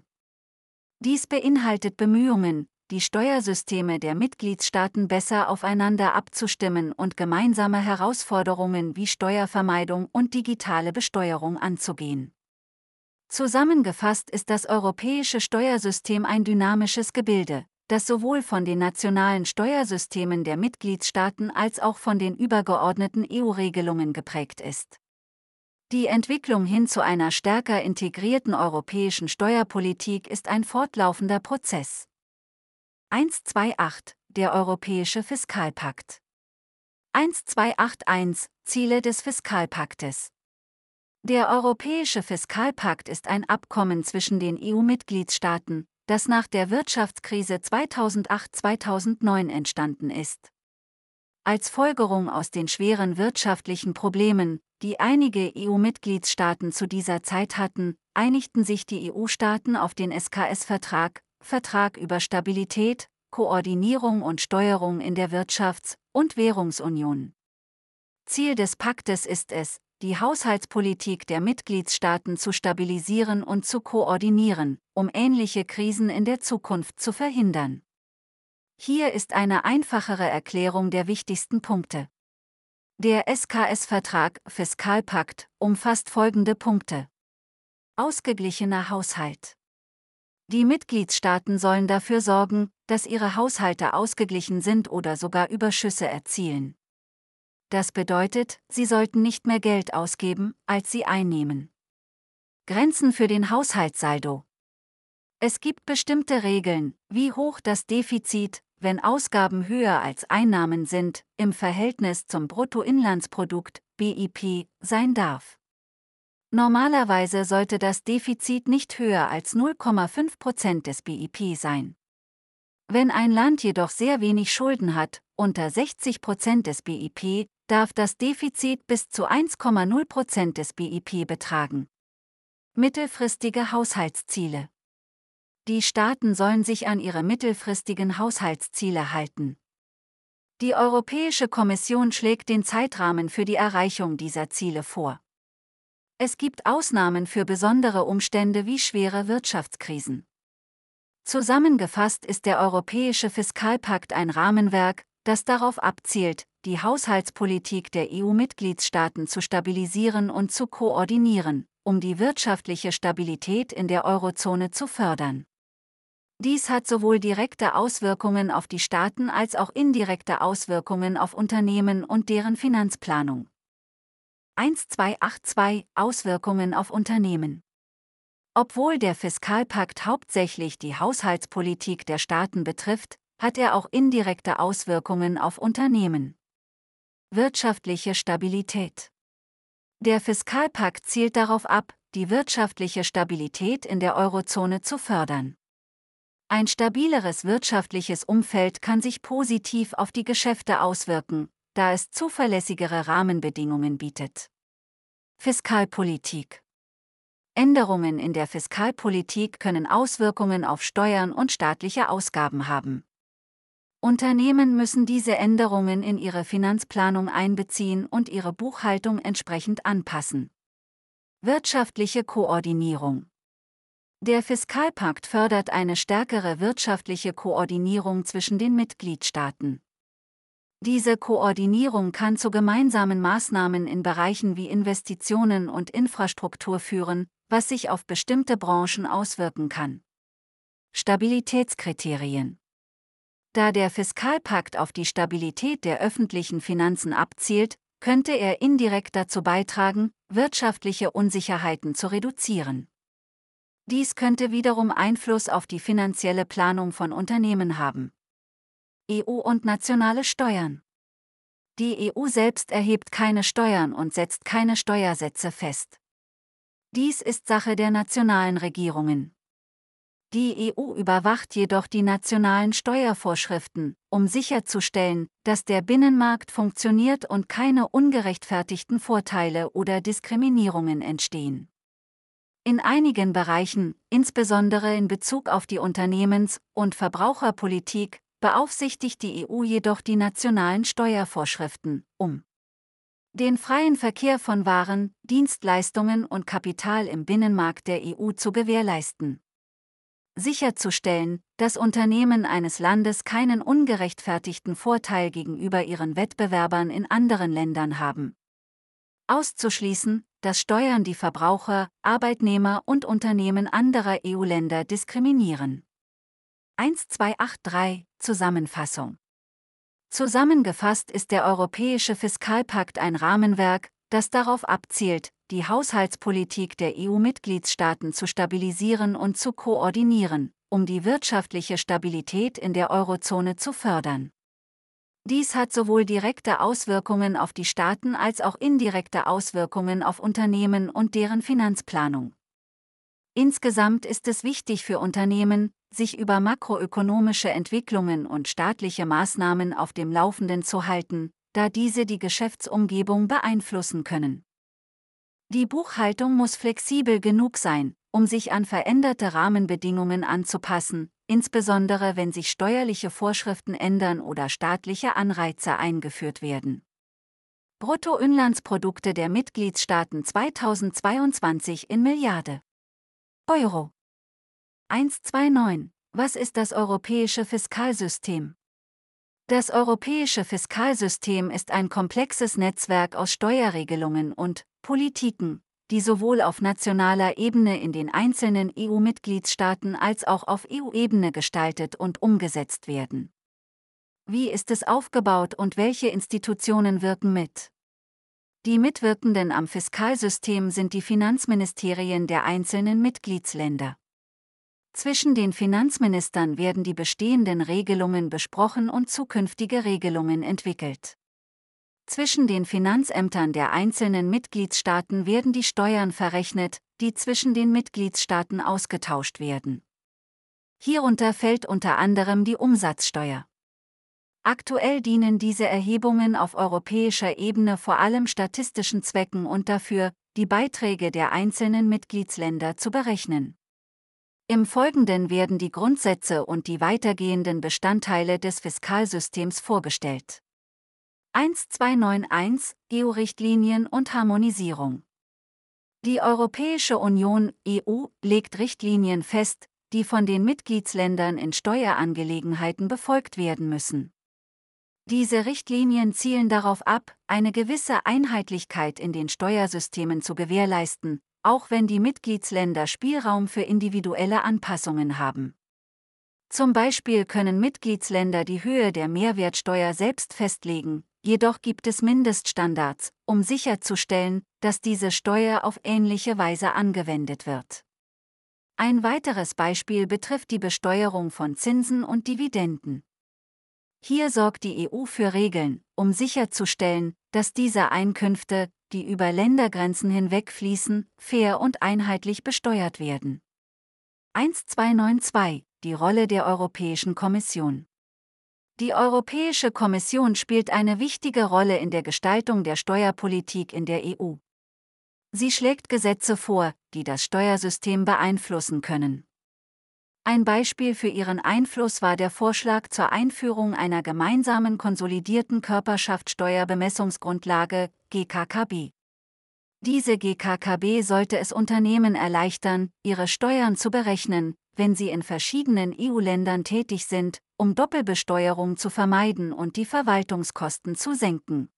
Dies beinhaltet Bemühungen, die Steuersysteme der Mitgliedstaaten besser aufeinander abzustimmen und gemeinsame Herausforderungen wie Steuervermeidung und digitale Besteuerung anzugehen. Zusammengefasst ist das europäische Steuersystem ein dynamisches Gebilde, das sowohl von den nationalen Steuersystemen der Mitgliedstaaten als auch von den übergeordneten E U-Regelungen geprägt ist. Die Entwicklung hin zu einer stärker integrierten europäischen Steuerpolitik ist ein fortlaufender Prozess. hundertachtundzwanzig Der Europäische Fiskalpakt. zwölfhunderteinundachtzig Ziele des Fiskalpaktes. Der Europäische Fiskalpakt ist ein Abkommen zwischen den E U-Mitgliedstaaten, das nach der Wirtschaftskrise zweitausendacht zweitausendneun entstanden ist. Als Folgerung aus den schweren wirtschaftlichen Problemen, die einige E U-Mitgliedstaaten zu dieser Zeit hatten, einigten sich die E U-Staaten auf den S K S-Vertrag, Vertrag über Stabilität, Koordinierung und Steuerung in der Wirtschafts- und Währungsunion. Ziel des Paktes ist es, die Haushaltspolitik der Mitgliedstaaten zu stabilisieren und zu koordinieren, um ähnliche Krisen in der Zukunft zu verhindern. Hier ist eine einfachere Erklärung der wichtigsten Punkte. Der S K S-Vertrag, Fiskalpakt, umfasst folgende Punkte. Ausgeglichener Haushalt. Die Mitgliedstaaten sollen dafür sorgen, dass ihre Haushalte ausgeglichen sind oder sogar Überschüsse erzielen. Das bedeutet, sie sollten nicht mehr Geld ausgeben, als sie einnehmen. Grenzen für den Haushaltssaldo. Es gibt bestimmte Regeln, wie hoch das Defizit, wenn Ausgaben höher als Einnahmen sind, im Verhältnis zum Bruttoinlandsprodukt, B I P, sein darf. Normalerweise sollte das Defizit nicht höher als null Komma fünf Prozent des B I P sein. Wenn ein Land jedoch sehr wenig Schulden hat, unter sechzig Prozent des B I P, darf das Defizit bis zu eins Komma null Prozent des B I P betragen. Mittelfristige Haushaltsziele. Die Staaten sollen sich an ihre mittelfristigen Haushaltsziele halten. Die Europäische Kommission schlägt den Zeitrahmen für die Erreichung dieser Ziele vor. Es gibt Ausnahmen für besondere Umstände wie schwere Wirtschaftskrisen. Zusammengefasst ist der Europäische Fiskalpakt ein Rahmenwerk, das darauf abzielt, die Haushaltspolitik der E U-Mitgliedstaaten zu stabilisieren und zu koordinieren, um die wirtschaftliche Stabilität in der Eurozone zu fördern. Dies hat sowohl direkte Auswirkungen auf die Staaten als auch indirekte Auswirkungen auf Unternehmen und deren Finanzplanung. zwölfhundertzweiundachtzig Auswirkungen auf Unternehmen. Obwohl der Fiskalpakt hauptsächlich die Haushaltspolitik der Staaten betrifft, hat er auch indirekte Auswirkungen auf Unternehmen. Wirtschaftliche Stabilität. Der Fiskalpakt zielt darauf ab, die wirtschaftliche Stabilität in der Eurozone zu fördern. Ein stabileres wirtschaftliches Umfeld kann sich positiv auf die Geschäfte auswirken, da es zuverlässigere Rahmenbedingungen bietet. Fiskalpolitik. Änderungen in der Fiskalpolitik können Auswirkungen auf Steuern und staatliche Ausgaben haben. Unternehmen müssen diese Änderungen in ihre Finanzplanung einbeziehen und ihre Buchhaltung entsprechend anpassen. Wirtschaftliche Koordinierung. Der Fiskalpakt fördert eine stärkere wirtschaftliche Koordinierung zwischen den Mitgliedstaaten. Diese Koordinierung kann zu gemeinsamen Maßnahmen in Bereichen wie Investitionen und Infrastruktur führen, was sich auf bestimmte Branchen auswirken kann. Stabilitätskriterien. Da der Fiskalpakt auf die Stabilität der öffentlichen Finanzen abzielt, könnte er indirekt dazu beitragen, wirtschaftliche Unsicherheiten zu reduzieren. Dies könnte wiederum Einfluss auf die finanzielle Planung von Unternehmen haben. E U und nationale Steuern. Die E U selbst erhebt keine Steuern und setzt keine Steuersätze fest. Dies ist Sache der nationalen Regierungen. Die E U überwacht jedoch die nationalen Steuervorschriften, um sicherzustellen, dass der Binnenmarkt funktioniert und keine ungerechtfertigten Vorteile oder Diskriminierungen entstehen. In einigen Bereichen, insbesondere in Bezug auf die Unternehmens- und Verbraucherpolitik, beaufsichtigt die E U jedoch die nationalen Steuervorschriften, um den freien Verkehr von Waren, Dienstleistungen und Kapital im Binnenmarkt der E U zu gewährleisten. Sicherzustellen, dass Unternehmen eines Landes keinen ungerechtfertigten Vorteil gegenüber ihren Wettbewerbern in anderen Ländern haben. Auszuschließen, dass Steuern die Verbraucher, Arbeitnehmer und Unternehmen anderer E U-Länder diskriminieren. zwölfhundertdreiundachtzig Zusammenfassung. Zusammengefasst ist der Europäische Fiskalpakt ein Rahmenwerk, das darauf abzielt, die Haushaltspolitik der E U-Mitgliedstaaten zu stabilisieren und zu koordinieren, um die wirtschaftliche Stabilität in der Eurozone zu fördern. Dies hat sowohl direkte Auswirkungen auf die Staaten als auch indirekte Auswirkungen auf Unternehmen und deren Finanzplanung. Insgesamt ist es wichtig für Unternehmen, sich über makroökonomische Entwicklungen und staatliche Maßnahmen auf dem Laufenden zu halten, da diese die Geschäftsumgebung beeinflussen können. Die Buchhaltung muss flexibel genug sein, um sich an veränderte Rahmenbedingungen anzupassen, insbesondere wenn sich steuerliche Vorschriften ändern oder staatliche Anreize eingeführt werden. Bruttoinlandsprodukte der Mitgliedstaaten zweitausendzweiundzwanzig in Milliarde Euro. hundertneunundzwanzig. Was ist das europäische Fiskalsystem? Das europäische Fiskalsystem ist ein komplexes Netzwerk aus Steuerregelungen und Politiken, die sowohl auf nationaler Ebene in den einzelnen E U-Mitgliedstaaten als auch auf E U-Ebene gestaltet und umgesetzt werden. Wie ist es aufgebaut und welche Institutionen wirken mit? Die Mitwirkenden am Fiskalsystem sind die Finanzministerien der einzelnen Mitgliedsländer. Zwischen den Finanzministern werden die bestehenden Regelungen besprochen und zukünftige Regelungen entwickelt. Zwischen den Finanzämtern der einzelnen Mitgliedstaaten werden die Steuern verrechnet, die zwischen den Mitgliedstaaten ausgetauscht werden. Hierunter fällt unter anderem die Umsatzsteuer. Aktuell dienen diese Erhebungen auf europäischer Ebene vor allem statistischen Zwecken und dafür, die Beiträge der einzelnen Mitgliedsländer zu berechnen. Im Folgenden werden die Grundsätze und die weitergehenden Bestandteile des Fiskalsystems vorgestellt. zwölfhunderteinundneunzig E U-Richtlinien und Harmonisierung. Die Europäische Union E U legt Richtlinien fest, die von den Mitgliedsländern in Steuerangelegenheiten befolgt werden müssen. Diese Richtlinien zielen darauf ab, eine gewisse Einheitlichkeit in den Steuersystemen zu gewährleisten, auch wenn die Mitgliedsländer Spielraum für individuelle Anpassungen haben. Zum Beispiel können Mitgliedsländer die Höhe der Mehrwertsteuer selbst festlegen, jedoch gibt es Mindeststandards, um sicherzustellen, dass diese Steuer auf ähnliche Weise angewendet wird. Ein weiteres Beispiel betrifft die Besteuerung von Zinsen und Dividenden. Hier sorgt die E U für Regeln, um sicherzustellen, dass diese Einkünfte, die über Ländergrenzen hinweg fließen, fair und einheitlich besteuert werden. zwölfhundertzweiundneunzig Die Rolle der Europäischen Kommission. Die Europäische Kommission spielt eine wichtige Rolle in der Gestaltung der Steuerpolitik in der E U. Sie schlägt Gesetze vor, die das Steuersystem beeinflussen können. Ein Beispiel für ihren Einfluss war der Vorschlag zur Einführung einer gemeinsamen konsolidierten Körperschaftsteuerbemessungsgrundlage, G K K B. Diese G K K B sollte es Unternehmen erleichtern, ihre Steuern zu berechnen, wenn sie in verschiedenen E U-Ländern tätig sind, um Doppelbesteuerung zu vermeiden und die Verwaltungskosten zu senken.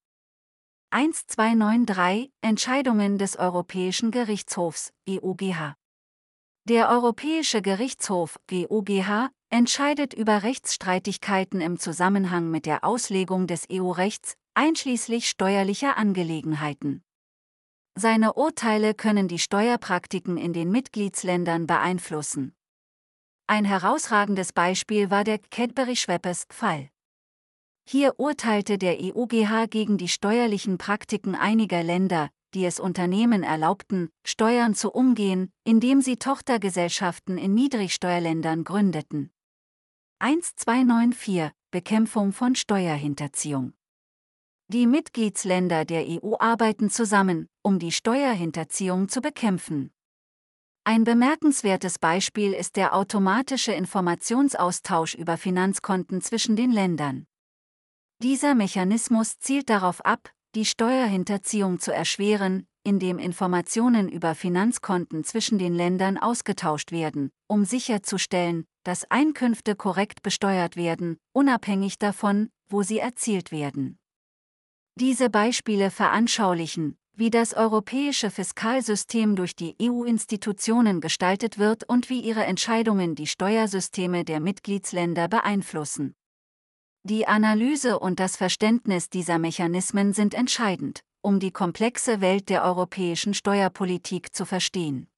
zwölfhundertdreiundneunzig Entscheidungen des Europäischen Gerichtshofs, E U G H. Der Europäische Gerichtshof, E U G H, entscheidet über Rechtsstreitigkeiten im Zusammenhang mit der Auslegung des E U-Rechts, einschließlich steuerlicher Angelegenheiten. Seine Urteile können die Steuerpraktiken in den Mitgliedsländern beeinflussen. Ein herausragendes Beispiel war der Cadbury-Schweppes-Fall. Hier urteilte der E U G H gegen die steuerlichen Praktiken einiger Länder, die es Unternehmen erlaubten, Steuern zu umgehen, indem sie Tochtergesellschaften in Niedrigsteuerländern gründeten. zwölfhundertvierundneunzig Bekämpfung von Steuerhinterziehung. Die Mitgliedsländer der E U arbeiten zusammen, um die Steuerhinterziehung zu bekämpfen. Ein bemerkenswertes Beispiel ist der automatische Informationsaustausch über Finanzkonten zwischen den Ländern. Dieser Mechanismus zielt darauf ab, die Steuerhinterziehung zu erschweren, indem Informationen über Finanzkonten zwischen den Ländern ausgetauscht werden, um sicherzustellen, dass Einkünfte korrekt besteuert werden, unabhängig davon, wo sie erzielt werden. Diese Beispiele veranschaulichen, wie das europäische Fiskalsystem durch die E U-Institutionen gestaltet wird und wie ihre Entscheidungen die Steuersysteme der Mitgliedsländer beeinflussen. Die Analyse und das Verständnis dieser Mechanismen sind entscheidend, um die komplexe Welt der europäischen Steuerpolitik zu verstehen.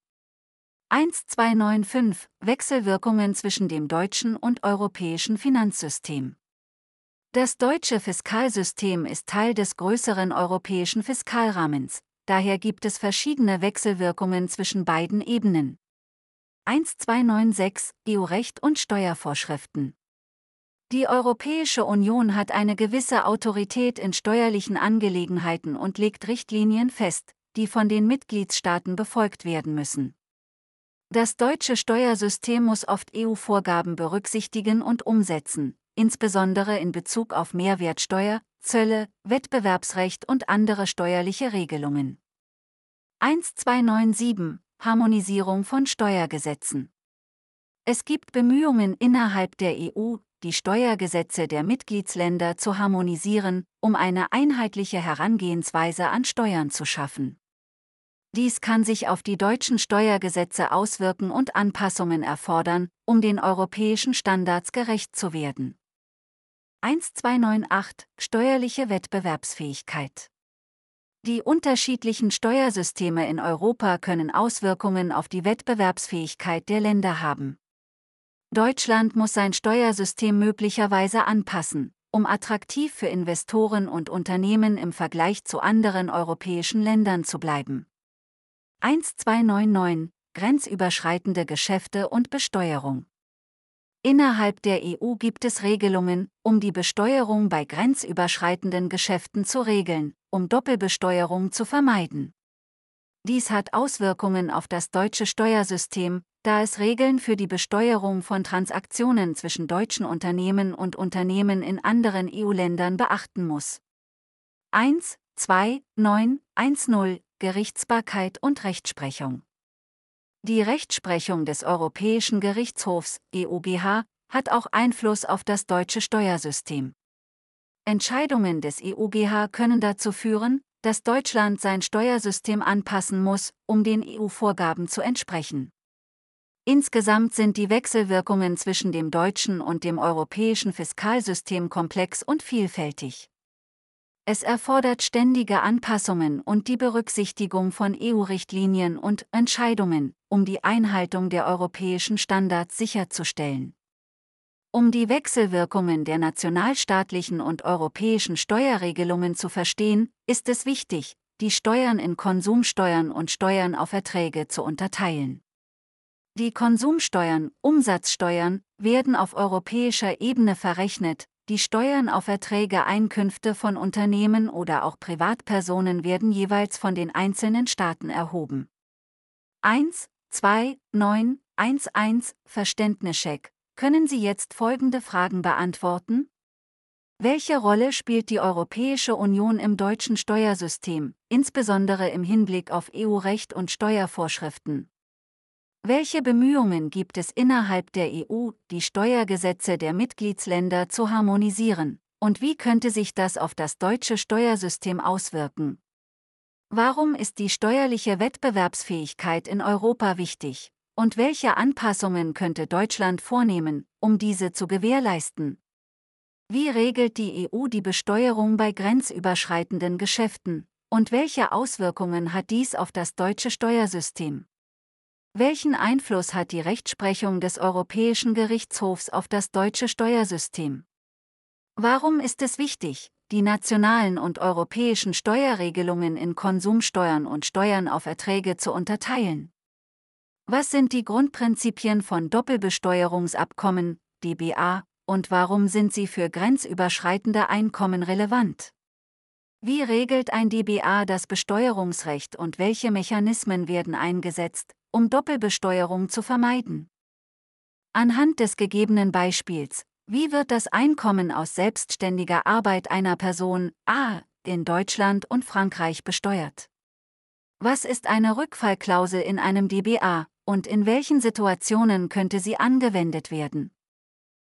zwölfhunderfünfundneunzig Wechselwirkungen zwischen dem deutschen und europäischen Finanzsystem. Das deutsche Fiskalsystem ist Teil des größeren europäischen Fiskalrahmens, daher gibt es verschiedene Wechselwirkungen zwischen beiden Ebenen. zwölfhundersechsundneunzig E U-Recht und Steuervorschriften. Die Europäische Union hat eine gewisse Autorität in steuerlichen Angelegenheiten und legt Richtlinien fest, die von den Mitgliedstaaten befolgt werden müssen. Das deutsche Steuersystem muss oft E U-Vorgaben berücksichtigen und umsetzen, insbesondere in Bezug auf Mehrwertsteuer, Zölle, Wettbewerbsrecht und andere steuerliche Regelungen. zwölfhundersiebenundneunzig Harmonisierung von Steuergesetzen. Es gibt Bemühungen innerhalb der E U, die Steuergesetze der Mitgliedsländer zu harmonisieren, um eine einheitliche Herangehensweise an Steuern zu schaffen. Dies kann sich auf die deutschen Steuergesetze auswirken und Anpassungen erfordern, um den europäischen Standards gerecht zu werden. zwölfhunderneunundachtzig Steuerliche Wettbewerbsfähigkeit. Die unterschiedlichen Steuersysteme in Europa können Auswirkungen auf die Wettbewerbsfähigkeit der Länder haben. Deutschland muss sein Steuersystem möglicherweise anpassen, um attraktiv für Investoren und Unternehmen im Vergleich zu anderen europäischen Ländern zu bleiben. zwölfhunderneunundneunzig Grenzüberschreitende Geschäfte und Besteuerung. Innerhalb der E U gibt es Regelungen, um die Besteuerung bei grenzüberschreitenden Geschäften zu regeln, um Doppelbesteuerung zu vermeiden. Dies hat Auswirkungen auf das deutsche Steuersystem, da es Regeln für die Besteuerung von Transaktionen zwischen deutschen Unternehmen und Unternehmen in anderen E U-Ländern beachten muss. eins zwei neun zehn Gerichtsbarkeit und Rechtsprechung. Die Rechtsprechung des Europäischen Gerichtshofs, E U G H, hat auch Einfluss auf das deutsche Steuersystem. Entscheidungen des E U G H können dazu führen, dass Deutschland sein Steuersystem anpassen muss, um den E U-Vorgaben zu entsprechen. Insgesamt sind die Wechselwirkungen zwischen dem deutschen und dem europäischen Fiskalsystem komplex und vielfältig. Es erfordert ständige Anpassungen und die Berücksichtigung von E U-Richtlinien und Entscheidungen, um die Einhaltung der europäischen Standards sicherzustellen. Um die Wechselwirkungen der nationalstaatlichen und europäischen Steuerregelungen zu verstehen, ist es wichtig, die Steuern in Konsumsteuern und Steuern auf Erträge zu unterteilen. Die Konsumsteuern, Umsatzsteuern, werden auf europäischer Ebene verrechnet, die Steuern auf Erträge, Einkünfte von Unternehmen oder auch Privatpersonen werden jeweils von den einzelnen Staaten erhoben. eins zwei neun eins eins Verständnischeck. Können Sie jetzt folgende Fragen beantworten? Welche Rolle spielt die Europäische Union im deutschen Steuersystem, insbesondere im Hinblick auf E U-Recht und Steuervorschriften? Welche Bemühungen gibt es innerhalb der E U, die Steuergesetze der Mitgliedsländer zu harmonisieren, und wie könnte sich das auf das deutsche Steuersystem auswirken? Warum ist die steuerliche Wettbewerbsfähigkeit in Europa wichtig, und welche Anpassungen könnte Deutschland vornehmen, um diese zu gewährleisten? Wie regelt die E U die Besteuerung bei grenzüberschreitenden Geschäften, und welche Auswirkungen hat dies auf das deutsche Steuersystem? Welchen Einfluss hat die Rechtsprechung des Europäischen Gerichtshofs auf das deutsche Steuersystem? Warum ist es wichtig, die nationalen und europäischen Steuerregelungen in Konsumsteuern und Steuern auf Erträge zu unterteilen? Was sind die Grundprinzipien von Doppelbesteuerungsabkommen, D B A, und warum sind sie für grenzüberschreitende Einkommen relevant? Wie regelt ein D B A das Besteuerungsrecht und welche Mechanismen werden eingesetzt, um Doppelbesteuerung zu vermeiden? Anhand des gegebenen Beispiels, wie wird das Einkommen aus selbstständiger Arbeit einer Person A in Deutschland und Frankreich besteuert? Was ist eine Rückfallklausel in einem D B A, und in welchen Situationen könnte sie angewendet werden?